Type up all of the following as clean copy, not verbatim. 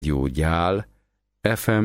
Jó Gyál, FM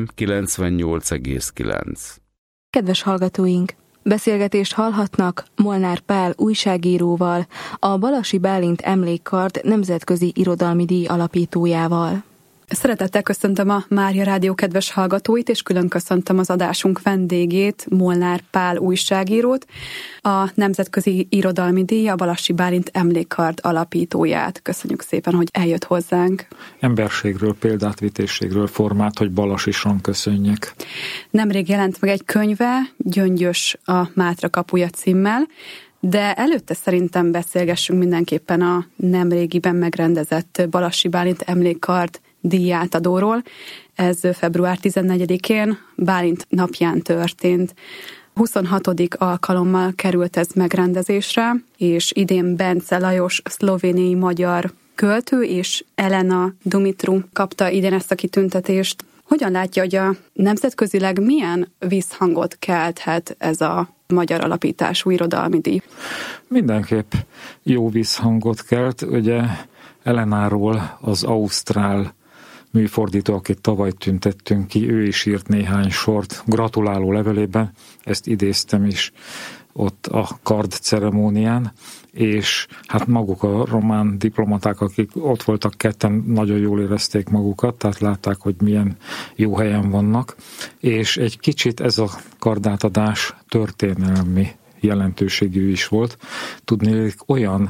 98,9. Kedves hallgatóink! Beszélgetést hallhatnak Molnár Pál újságíróval, a Balasi Bálint Emlékkard nemzetközi irodalmi díj alapítójával. Szeretettel köszöntöm a Mária Rádió kedves hallgatóit, és külön köszöntöm az adásunk vendégét, Molnár Pál újságírót, a Nemzetközi Irodalmi Díj, a Balasi Bálint Emlékkard alapítóját. Köszönjük szépen, hogy eljött hozzánk. Emberségről, példátvitésségről formát, hogy balasisan köszönjek. Nemrég jelent meg egy könyve, Gyöngyös a Mátra kapuja címmel, de előtte szerintem beszélgessünk mindenképpen a nemrégiben megrendezett Balasi Bálint Emlékkard díjátadóról. Ez február 14-én Bálint napján történt. 26. alkalommal került ez megrendezésre, és idén Bence Lajos szlovéniai magyar költő és Elena Dumitru kapta idén ezt a kitüntetést. Hogyan látja, hogy a nemzetközileg milyen visszhangot kelthet ez a magyar alapítású irodalmi díj? Mindenképp jó visszhangot kelt. Ugye Elenáról, az ausztrál műfordító, akit tavaly tüntettünk ki, ő is írt néhány sort gratuláló levelében, ezt idéztem is ott a kard ceremónián, és hát maguk a román diplomaták, akik ott voltak ketten, nagyon jól érezték magukat, tehát látták, hogy milyen jó helyen vannak, és egy kicsit ez a kardátadás történelmi jelentőségű is volt. Tudnék, olyan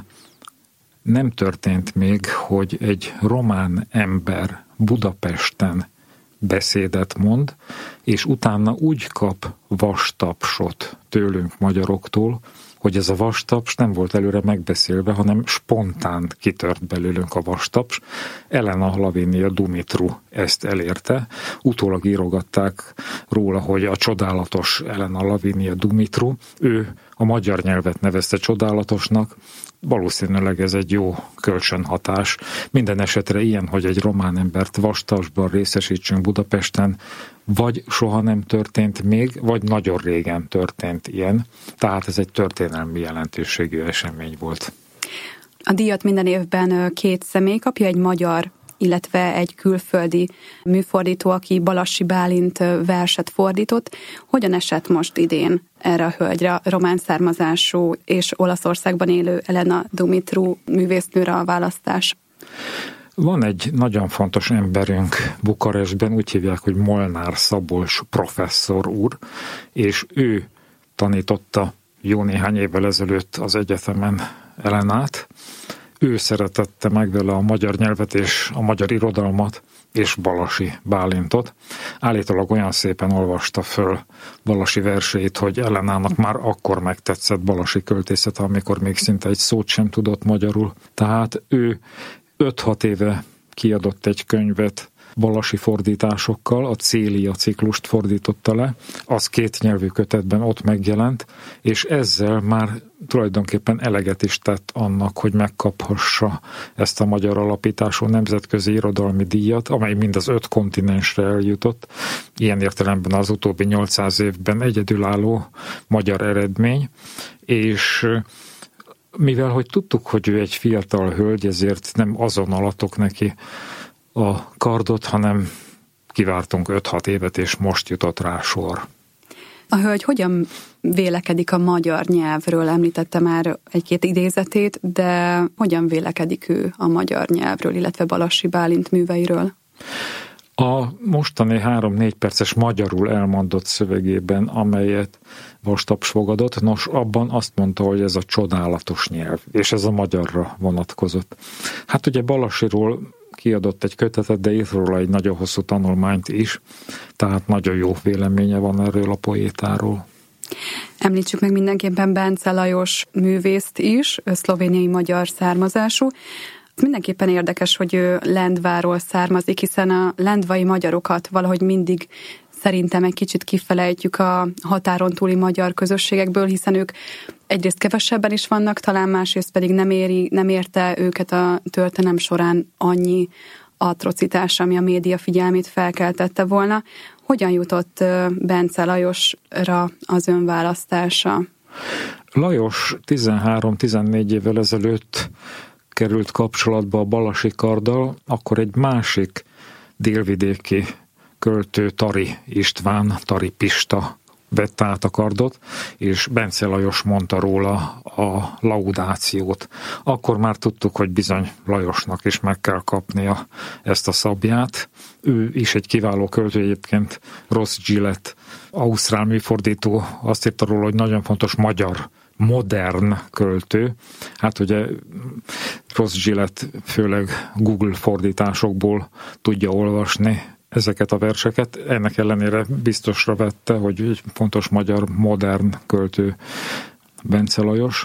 nem történt még, hogy egy román ember Budapesten beszédet mond, és utána úgy kap vastapsot tőlünk magyaroktól, hogy ez a vastaps nem volt előre megbeszélve, hanem spontán kitört belőlünk a vastaps. Elena Lavinia Dumitru ezt elérte. Utólag írogatták róla, hogy a csodálatos Elena Lavinia Dumitru, ő a magyar nyelvet nevezte csodálatosnak, valószínűleg ez egy jó kölcsönhatás. Minden esetre ilyen, hogy egy román embert vastapsban részesítsünk Budapesten, vagy soha nem történt még, vagy nagyon régen történt ilyen. Tehát ez egy történelmi jelentőségű esemény volt. A díjat minden évben két személy kapja, egy magyar, illetve egy külföldi műfordító, aki Balasi Bálint verset fordított. Hogyan esett most idén erre a hölgyre, román származású és Olaszországban élő Elena Dumitru művésznőre a választás? Van egy nagyon fontos emberünk Bukarestben, úgy hívják, hogy Molnár Szabolcs professzor úr, és ő tanította jó néhány évvel ezelőtt az egyetemen Elenát. Ő szeretette meg vele a magyar nyelvet és a magyar irodalmat és Balasi Bálintot. Állítólag olyan szépen olvasta föl Balasi verseit, hogy Elenának már akkor megtetszett Balasi költészete, amikor még szinte egy szót sem tudott magyarul. Tehát ő 5-6 éve kiadott egy könyvet balasi fordításokkal, a Célia ciklust fordította le, az 2 nyelvű kötetben ott megjelent, és ezzel már tulajdonképpen eleget is tett annak, hogy megkaphassa ezt a magyar alapítású nemzetközi irodalmi díjat, amely mind az 5 kontinensre eljutott. Ilyen értelemben az utóbbi 800 évben egyedülálló magyar eredmény, és mivel hogy tudtuk, hogy ő egy fiatal hölgy, ezért nem azonnalatok neki a kardot, hanem kivártunk 5-6 évet, és most jutott rá sor. A hölgy hogyan vélekedik a magyar nyelvről? Említette már egy-két idézetét, de hogyan vélekedik ő a magyar nyelvről, illetve Balasi Bálint műveiről? A mostani 3-4 perces magyarul elmondott szövegében, amelyet vastaps fogadott, nos, abban azt mondta, hogy ez a csodálatos nyelv, és ez a magyarra vonatkozott. Hát ugye Balasiról kiadott egy kötetet, de írt róla egy nagyon hosszú tanulmányt is, tehát nagyon jó véleménye van erről a poétáról. Említsük meg mindenképpen Bence Lajos művészt is, szlovéniai magyar származású. Mindenképpen érdekes, hogy ő Lendváról származik, hiszen a lendvai magyarokat valahogy mindig szerintem egy kicsit kifelejtjük a határon túli magyar közösségekből, hiszen ők egyrészt kevesebben is vannak, talán másrészt pedig nem érte őket a történelem során annyi atrocitás, ami a média figyelmét felkeltette volna. Hogyan jutott Bence Lajosra az önválasztása? Lajos 13-14 évvel ezelőtt került kapcsolatba a Balasi karddal, akkor egy másik délvidéki költő Tari István, Tari Pista vette át a kardot, és Bence Lajos mondta róla a laudációt. Akkor már tudtuk, hogy bizony Lajosnak is meg kell kapnia ezt a szabját. Ő is egy kiváló költő, egyébként Ross Gillett, ausztrál műfordító, azt írta róla, hogy nagyon fontos magyar, modern költő. Hát ugye Ross Gillett főleg Google fordításokból tudja olvasni ezeket a verseket. Ennek ellenére biztosra vette, hogy egy fontos magyar, modern költő Bence Lajos,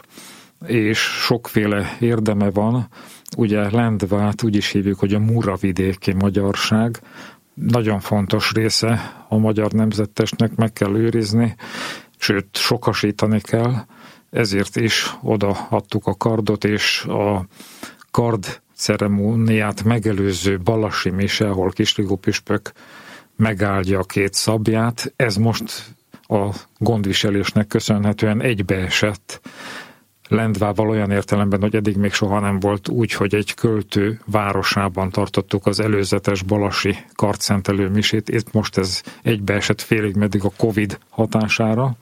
és sokféle érdeme van. Ugye Lendvát úgy is hívjuk, hogy a muravidéki magyarság. Nagyon fontos része a magyar nemzettestnek, meg kell őrizni, sőt, sokasítani kell. Ezért is odaadtuk a kardot, és a kard ceremóniát megelőző balasi mise, ahol Kisligó püspök megáldja a két szabját. Ez most a gondviselésnek köszönhetően egybeesett Lendvával olyan értelemben, hogy eddig még soha nem volt úgy, hogy egy költő városában tartottuk az előzetes balasi kardszentelő misét. Itt most ez egybeesett félig meddig a Covid hatására,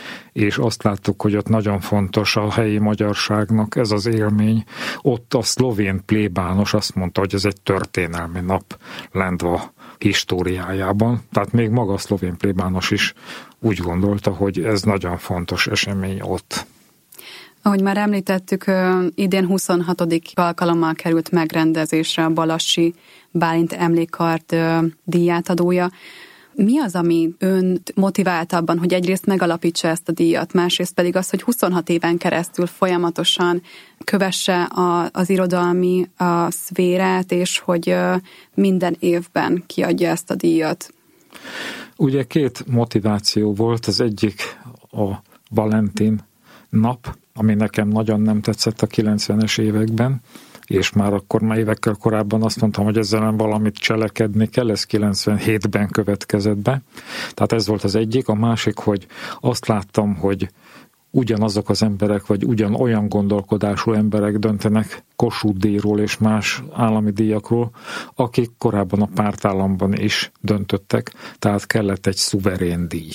és azt láttuk, hogy ott nagyon fontos a helyi magyarságnak ez az élmény. Ott a szlovén plébános azt mondta, hogy ez egy történelmi nap Lendva históriájában. Tehát még maga a szlovén plébános is úgy gondolta, hogy ez nagyon fontos esemény ott. Ahogy már említettük, idén 26. alkalommal került megrendezésre a Balassi Bálint Emlékkard díjátadója. Mi az, ami önt motivált abban, hogy egyrészt megalapítsa ezt a díjat, másrészt pedig az, hogy 26 éven keresztül folyamatosan kövesse az irodalmi a szférát, és hogy minden évben kiadja ezt a díjat? Ugye két motiváció volt. Az egyik a Valentin nap, ami nekem nagyon nem tetszett a 90-es években, és már évekkel korábban azt mondtam, hogy ezzel valamit cselekedni kell, ez 97-ben következett be. Tehát ez volt az egyik. A másik, hogy azt láttam, hogy ugyanazok az emberek, vagy ugyanolyan gondolkodású emberek döntenek Kossuth-díjról és más állami díjakról, akik korábban a pártállamban is döntöttek, tehát kellett egy szuverén díj.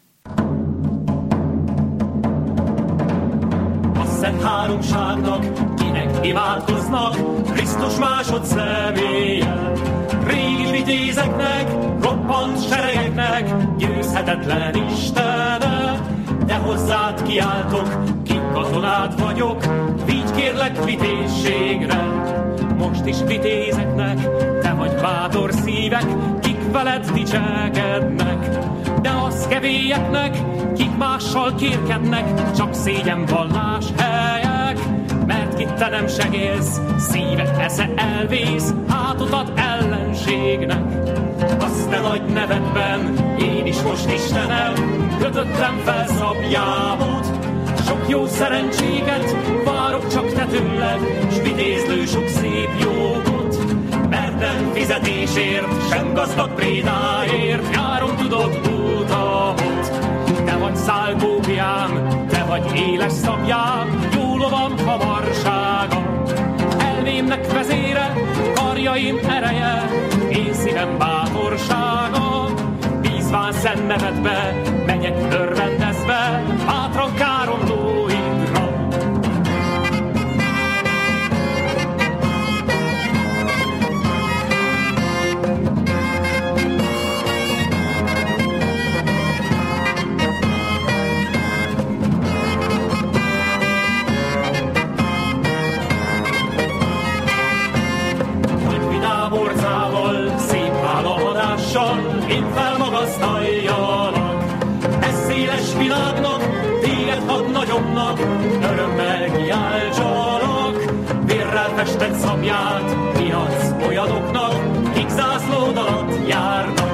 Szent háromságnak, kinek imádkoznak, Krisztus másodszeméllyel. Régi vitézeknek, roppant seregeknek, győzhetetlen Istene. De hozzád kiáltok, ki katonád vagyok, vigy kérlek vitézségre. Most is vitézeknek, te vagy bátor szívek, kik veled dicsekednek. De a szkevélyeknek, kik mással kérkednek, csak szégyenvallás helyek. Mert itt te nem segélsz, szíve esze elvész, hátot ad ellenségnek. Azt te nagy nevedben, én is most Istenem, kötöttem fel szabjámot. Sok jó szerencséget várok csak te tőled, s vitézlő sok szép jógot. Mert nem fizetésért, sem gazdag prédáért járom tudod utamot. Te vagy szálkópiám, te vagy éles szabjám, jó lovam hamarsága. Elmémnek vezére, karjaim ereje, én szívem bátorsága. Bízván szent nevedbe, megyek örvendezve, bátran káromlóidra. Én felmagasztaljalak, ez széles világnak, téged hadd nagyobbnak, örömmel kiáltsalak. Vérrel festett szabját kiadsz olyanoknak, kik zászlód alatt járnak.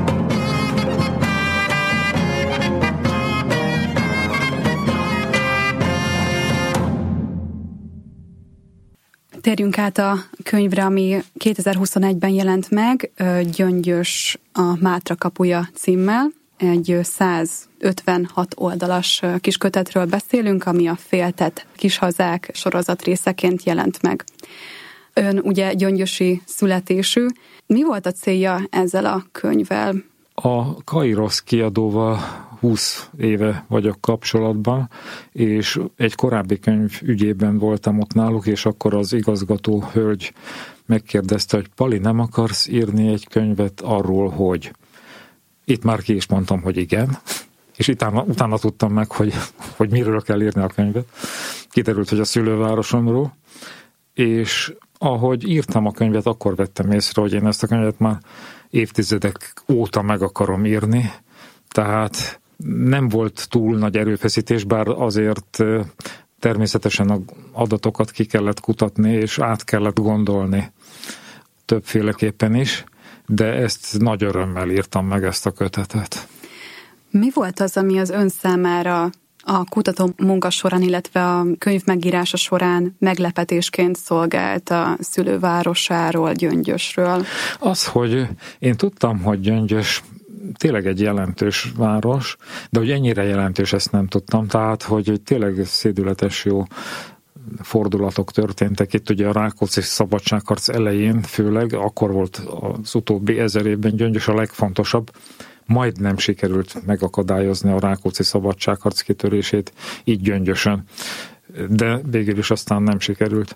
Térjünk át a könyvre, ami 2021-ben jelent meg, Gyöngyös a Mátra kapuja címmel. Egy 156 oldalas kiskötetről beszélünk, ami a Féltett Kishazák sorozat részeként jelent meg. Ön ugye gyöngyösi születésű. Mi volt a célja ezzel a könyvvel? A Kairos kiadóval 20 éve vagyok kapcsolatban, és egy korábbi könyv ügyében voltam ott náluk, és akkor az igazgató hölgy megkérdezte, hogy Pali, nem akarsz írni egy könyvet arról, hogy... Itt már ki is mondtam, hogy igen, és utána tudtam meg, hogy miről kell írni a könyvet. Kiderült, hogy a szülővárosomról, és ahogy írtam a könyvet, akkor vettem észre, hogy én ezt a könyvet már évtizedek óta meg akarom írni, tehát nem volt túl nagy erőfeszítés, bár azért természetesen az adatokat ki kellett kutatni, és át kellett gondolni többféleképpen is, de ezt nagy örömmel írtam meg, ezt a kötetet. Mi volt az, ami az ön számára a kutató munka során, illetve a könyv megírása során meglepetésként szolgált a szülővárosáról, Gyöngyösről? Az, hogy én tudtam, hogy Gyöngyös tényleg egy jelentős város, de hogy ennyire jelentős, ezt nem tudtam, tehát hogy tényleg szédületes jó fordulatok történtek. Itt ugye a Rákóczi szabadságharc elején főleg, akkor volt az utóbbi 1000 évben Gyöngyös a legfontosabb, majdnem sikerült megakadályozni a Rákóczi szabadságharc kitörését így Gyöngyösön, de végül is aztán nem sikerült.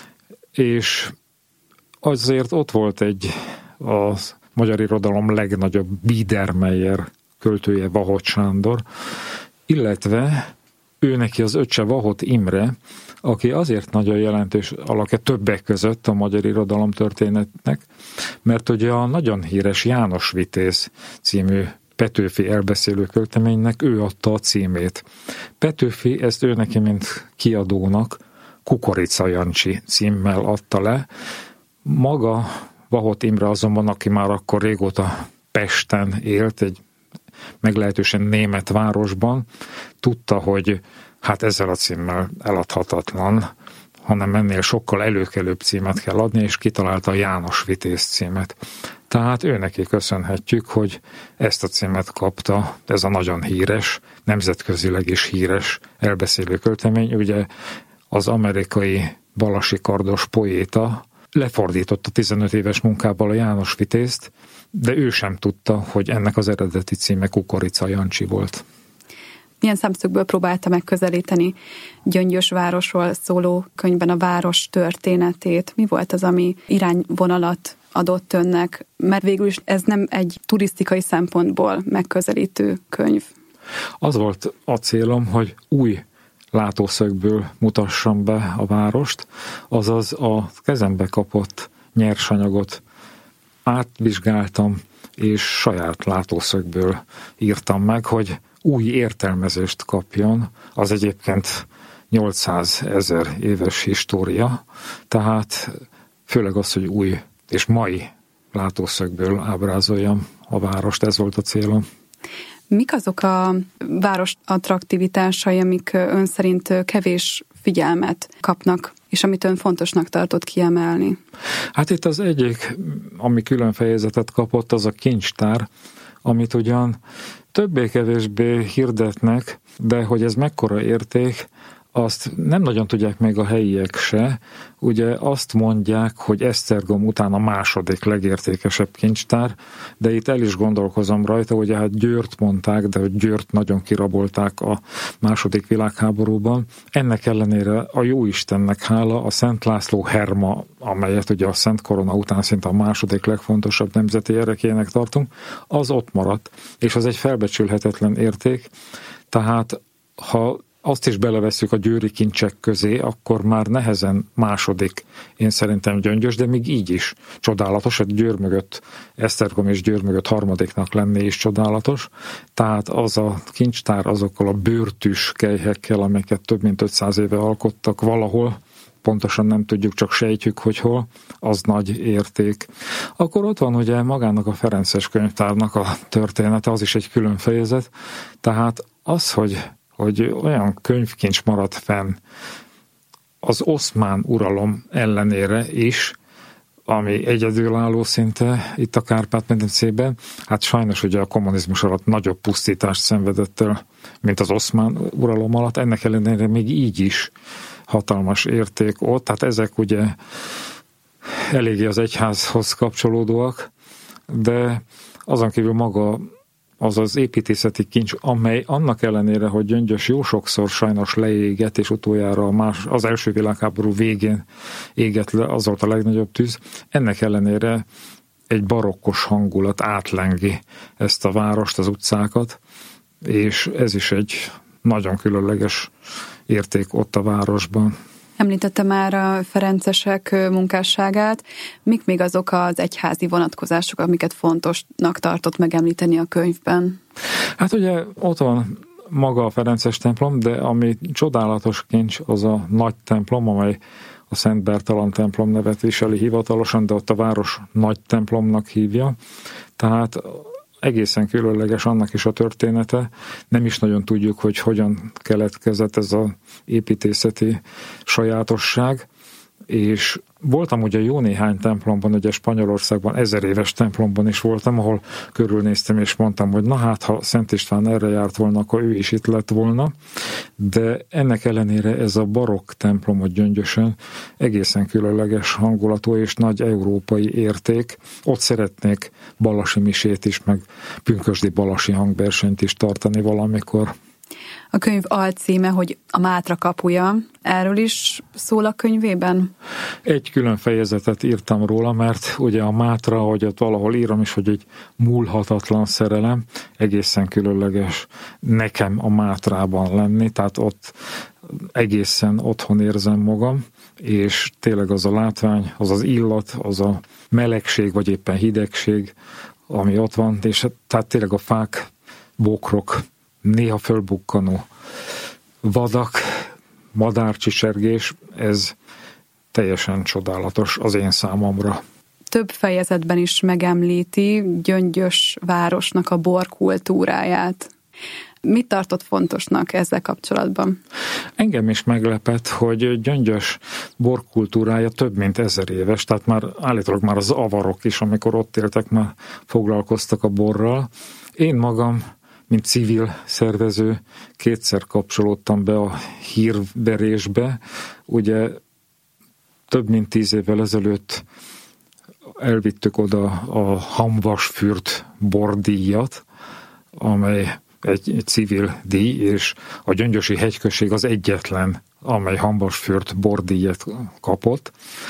És azért ott volt a magyar irodalom legnagyobb Biedermeier költője, Vahot Sándor, illetve ő neki az öccse Vahot Imre, aki azért nagyon jelentős alakja többek között a magyar irodalom történetnek, mert ugye a nagyon híres János Vitéz című Petőfi elbeszélő költeménynek ő adta a címét. Petőfi ezt ő neki, mint kiadónak Kukorica Jancsi címmel adta le. Maga Vahot Imre azonban, aki már akkor régóta Pesten élt, egy meglehetősen német városban, tudta, hogy hát ezzel a címmel eladhatatlan, hanem ennél sokkal előkelőbb címet kell adni, és kitalálta a János Vitéz címet. Tehát ő neki köszönhetjük, hogy ezt a címet kapta, ez a nagyon híres, nemzetközileg is híres elbeszélő költemény. Ugye az amerikai balasi kardos poéta lefordította 15 éves munkával a János Vitézt, de ő sem tudta, hogy ennek az eredeti címe Kukorica Jancsi volt. Milyen szemszögből próbálta megközelíteni Gyöngyös városról szóló könyvben a város történetét? Mi volt az, ami irányvonalat adott önnek? Mert végül is ez nem egy turisztikai szempontból megközelítő könyv. Az volt a célom, hogy új látószögből mutassam be a várost, azaz a kezembe kapott nyersanyagot átvizsgáltam, és saját látószögből írtam meg, hogy új értelmezést kapjon, az egyébként 800 000 éves história, tehát főleg az, hogy új és mai látószögből ábrázoljam a várost, ez volt a célom. Mik azok a város attraktivitásai, amik ön szerint kevés figyelmet kapnak, és amit ön fontosnak tartott kiemelni? Hát itt az egyik, ami külön fejezetet kapott, az a kincstár, amit ugyan többé-kevésbé hirdetnek, de hogy ez mekkora érték, azt nem nagyon tudják még a helyiek se. Ugye azt mondják, hogy Esztergom után a második legértékesebb kincstár, de itt el is gondolkozom rajta, ugye hát Győrt mondták, de hogy Győrt nagyon kirabolták a második világháborúban. Ennek ellenére a Jóistennek hála a Szent László herma, amelyet ugye a Szent Korona után szinte a második legfontosabb nemzeti erekének tartunk, az ott maradt, és az egy felbecsülhetetlen érték. Tehát ha azt is belevesszük a győri kincsek közé, akkor már nehezen második, én szerintem Gyöngyös, de még így is csodálatos, hogy Győr mögött, Esztergom és Győr mögött harmadiknak lenni is csodálatos. Tehát az a kincstár azokkal a bőrtűs kelyhekkel, amiket több mint 500 éve alkottak valahol, pontosan nem tudjuk, csak sejtjük, hogy hol, az nagy érték. Akkor ott van ugye magának a Ferences könyvtárnak a története, az is egy külön fejezet, tehát az, hogy olyan könyvkincs maradt fenn az oszmán uralom ellenére is, ami egyedülálló szinte itt a Kárpát-medencében, hát sajnos ugye a kommunizmus alatt nagyobb pusztítást szenvedett el, mint az oszmán uralom alatt, ennek ellenére még így is hatalmas érték ott, tehát ezek ugye eléggé az egyházhoz kapcsolódóak, de azon kívül maga az az építészeti kincs, amely annak ellenére, hogy Gyöngyös jó sokszor sajnos leégett, és utoljára az első világháború végén égett le, az volt a legnagyobb tűz, ennek ellenére egy barokkos hangulat átlengi ezt a várost, az utcákat, és ez is egy nagyon különleges érték ott a városban. Említette már a ferencesek munkásságát. Mik még azok az egyházi vonatkozások, amiket fontosnak tartott megemlíteni a könyvben? Hát ugye ott van maga a ferences templom, de ami csodálatos kincs, az a nagy templom, amely a Szent Bertalan templom nevet viseli hivatalosan, de ott a város nagy templomnak hívja. Tehát egészen különleges annak is a története. Nem is nagyon tudjuk, hogy hogyan keletkezett ez az építészeti sajátosság, és voltam ugye jó néhány templomban, ugye Spanyolországban 1000 éves templomban is voltam, ahol körülnéztem és mondtam, hogy na hát, ha Szent István erre járt volna, akkor ő is itt lett volna, de ennek ellenére ez a barokk templom a Gyöngyösön egészen különleges hangulatú és nagy európai érték. Ott szeretnék balasi misét is, meg pünkösdi balasi hangversenyt is tartani valamikor. A könyv alcíme, hogy a Mátra kapuja. Erről is szól a könyvében? Egy külön fejezetet írtam róla, mert ugye a Mátra, ahogy ott valahol írom is, hogy egy múlhatatlan szerelem, egészen különleges nekem a Mátrában lenni, tehát ott egészen otthon érzem magam, és tényleg az a látvány, az az illat, az a melegség, vagy éppen hidegség, ami ott van, és tehát tényleg a fák, bokrok, néha fölbukkanó vadak, madárcsicsergés, ez teljesen csodálatos az én számomra. Több fejezetben is megemlíti Gyöngyös városnak a borkultúráját. Mit tartott fontosnak ezzel kapcsolatban? Engem is meglepett, hogy Gyöngyös borkultúrája több mint 1000 éves, tehát már állítólag már az avarok is, amikor ott éltek, már foglalkoztak a borral. Én magam, mint civil szervező, kétszer kapcsolódtam be a hírverésbe. Ugye több mint 10 évvel ezelőtt elvittük oda a Hamvasfürt bordíjat, amely egy civil díj, és a Gyöngyösi hegyközség az egyetlen, amely Hamvasfürt bordíjat kapott,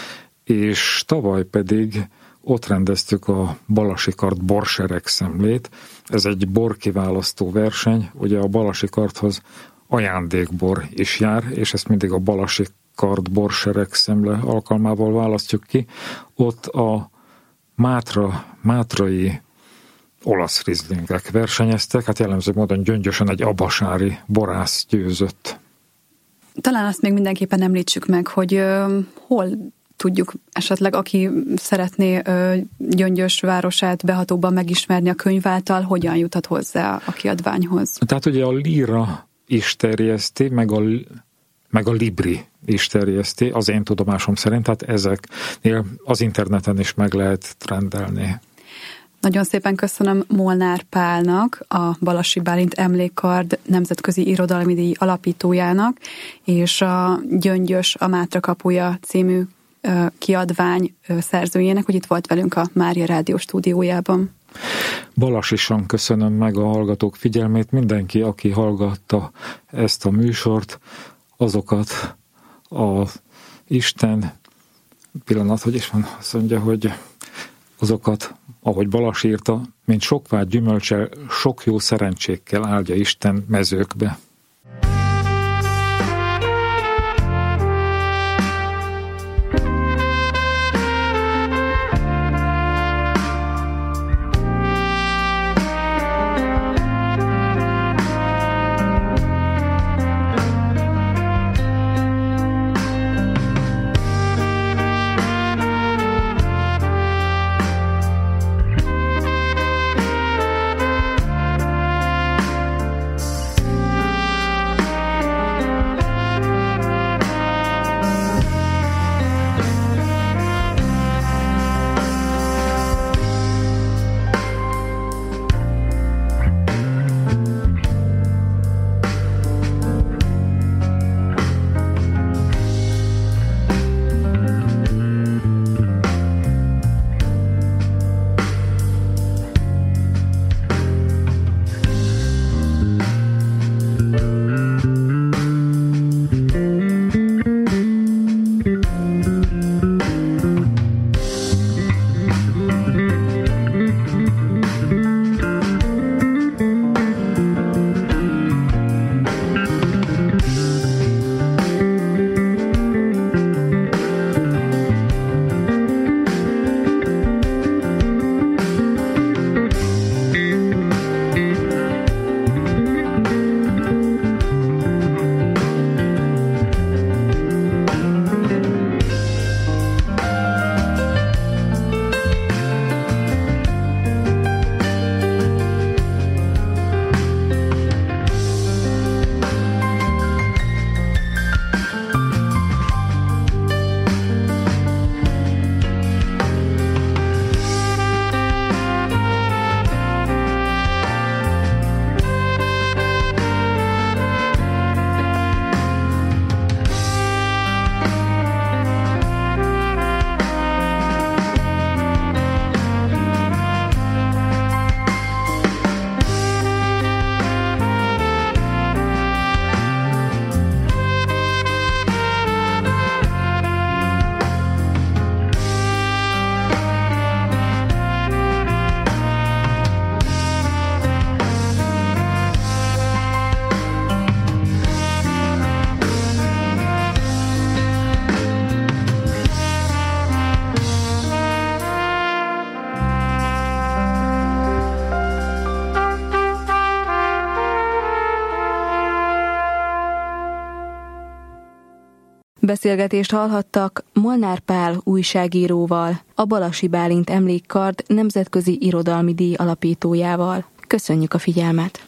és tavaly pedig ott rendeztük a Balasi-kard borseregszemlét. Ez egy borkiválasztó verseny, ugye a Balasi-kardhoz ajándékbor is jár, és ezt mindig a Balasi-kard borseregszemle alkalmával választjuk ki. Ott a mátrai olasz rizlingek versenyeztek, hát jellemző módon Gyöngyösen egy abasári borász győzött. Talán azt még mindenképpen említsük meg, hogy hol tudjuk esetleg, aki szeretné Gyöngyös városát behatóbban megismerni a könyv által, hogyan juthat hozzá a kiadványhoz? Tehát ugye a Líra is terjeszti, meg a Libri is terjeszti, az én tudomásom szerint, tehát ezeknél az interneten is meg lehet rendelni. Nagyon szépen köszönöm Molnár Pálnak, a Balasi Bálint Emlékkard Nemzetközi Irodalmi Díj alapítójának, és a Gyöngyös, a Mátra kapuja című kiadvány szerzőjének, hogy itt volt velünk a Mária Rádió stúdiójában. Balasisan köszönöm meg a hallgatók figyelmét, mindenki, aki hallgatta ezt a műsort, azokat a Isten pillanat, hogy is van, azt mondja, hogy azokat, ahogy Balázs írta, mint sokvár gyümölcsel, sok jó szerencsékkel áldja Isten mezőkbe. Beszélgetést hallhattak Molnár Pál újságíróval, a Balasi Bálint Emlékkard nemzetközi irodalmi díj alapítójával. Köszönjük a figyelmet!